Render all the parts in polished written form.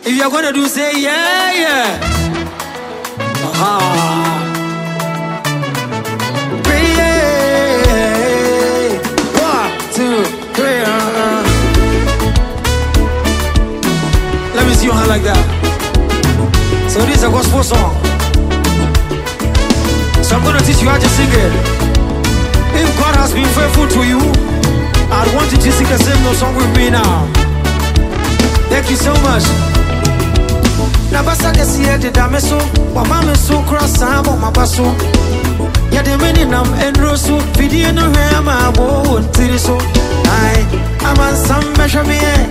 If you're gonna do, say yeah, yeah. Yeah. 1, 2, 3. Let me see your hand like that. So this is a gospel song. So I'm gonna teach you how to sing it. If God has been faithful to you, I want you to sing the same song with me now. Thank you so much. Nabasa kesi ede dameso, wamame so cross abo mabaso. Ya de meni nam enroso, video no he ama abo ntiriso. Ai, aman sambe shamiye.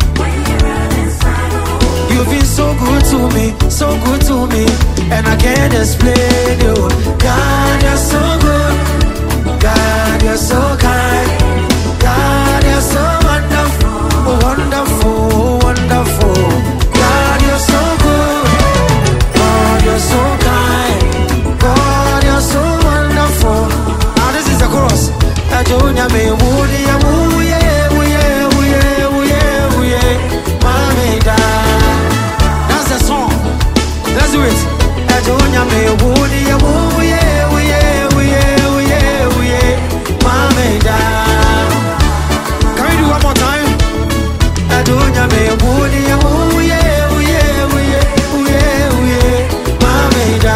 You've been so good to me, and I can't explain you. God, you're so good. God, you're so kind. God, you're so wonderful, wonderful, wonderful. God, you're so good. God, you're so kind. God, you're so wonderful. Now this is the chorus. Adonia me woody, wooye, wooye, wooye, wooye, wooye, mami da. That's the song. Let's do it. Adonia me woody, wooye, wooye, wooye, wooye, wooye, mami da. Can we do one more time? Adonia me woody, wooye, wooye, wooye, wooye, wooye, mami da.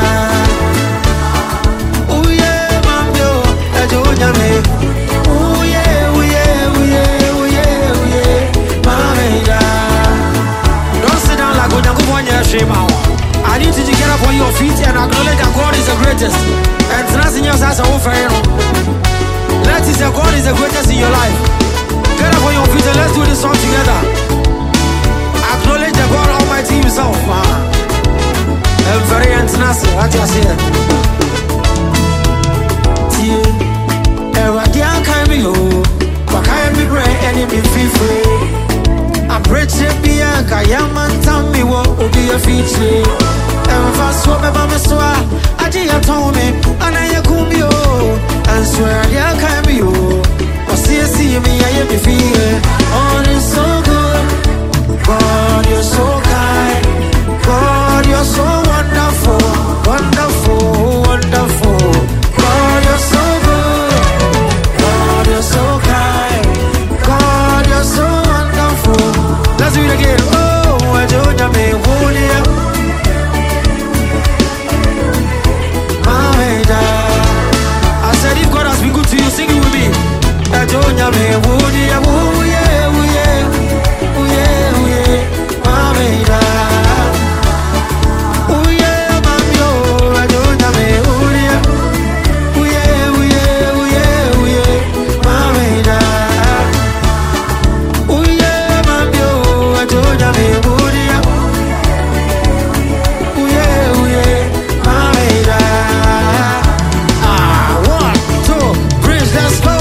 Wooye, mami, Adonia me. Wooye, wooye, wooye, wooye, wooye, mami da. Don't sit down like Onyango shame out. I need you to get up on your feet and acknowledge that God is the greatest. And nothing else has a whole fair. Let us say God is the greatest in your life. Get up on your feet and let's do this song together. Acknowledge the God Almighty Himself. I'm very international. What you say? Ever dear can be you. But can't be great and be free. I'm pretty Bianca, Yaman, tell me what will be a feature. And fast what my mama saw, I did told me, and I come you, and swear, yeah, can be you. But see me, I be feeling. Oh, it's so good. God, you're so kind. God, you're so wonderful, wonderful, wonderful. God, you're so good. God, you're so kind. God, you're so wonderful. Let's do it again. Oh, I don't know me, woody. I said if God has been good to you, sing it with me. I don't know me, woody, wooye, wooye, wooye, wooye, mamida. Wooye, mamio, I don't know me, woody, wooye, wooye, wooye, wooye, mamida. Wooye, mamio, I don't know me, woody, wooye, wooye, mamida. 1, 2, bridge, let's go.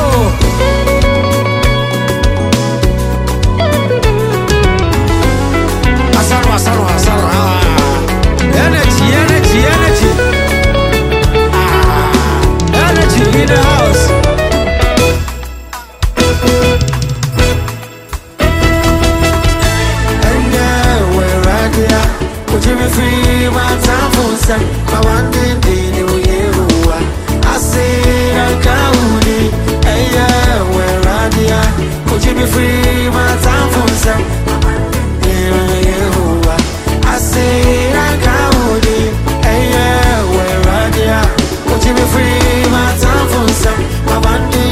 Asaro. Energy. Energy in the house. And now we're right here. Would you be free? My time for some. My one day, I say I can't. Hey, yeah, we're right here. Would you be free? My time for some. I say I can't. Hey, yeah, we're right here. Would you be free? My time for some. My one day,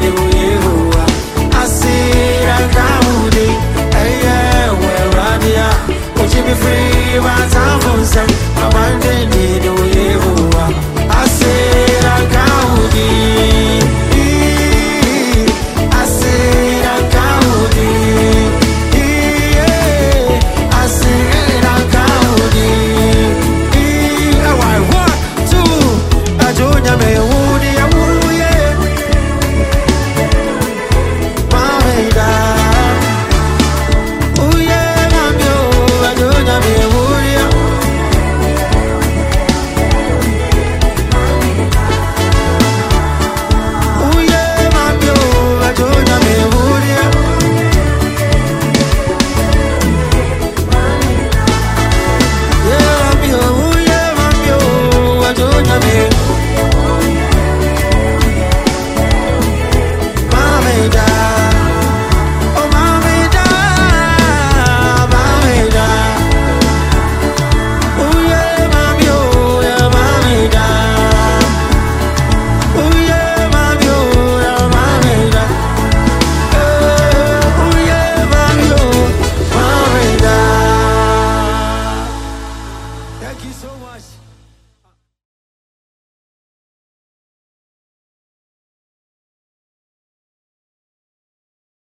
I say I can't. Hey, yeah, we're right here. Would you be free?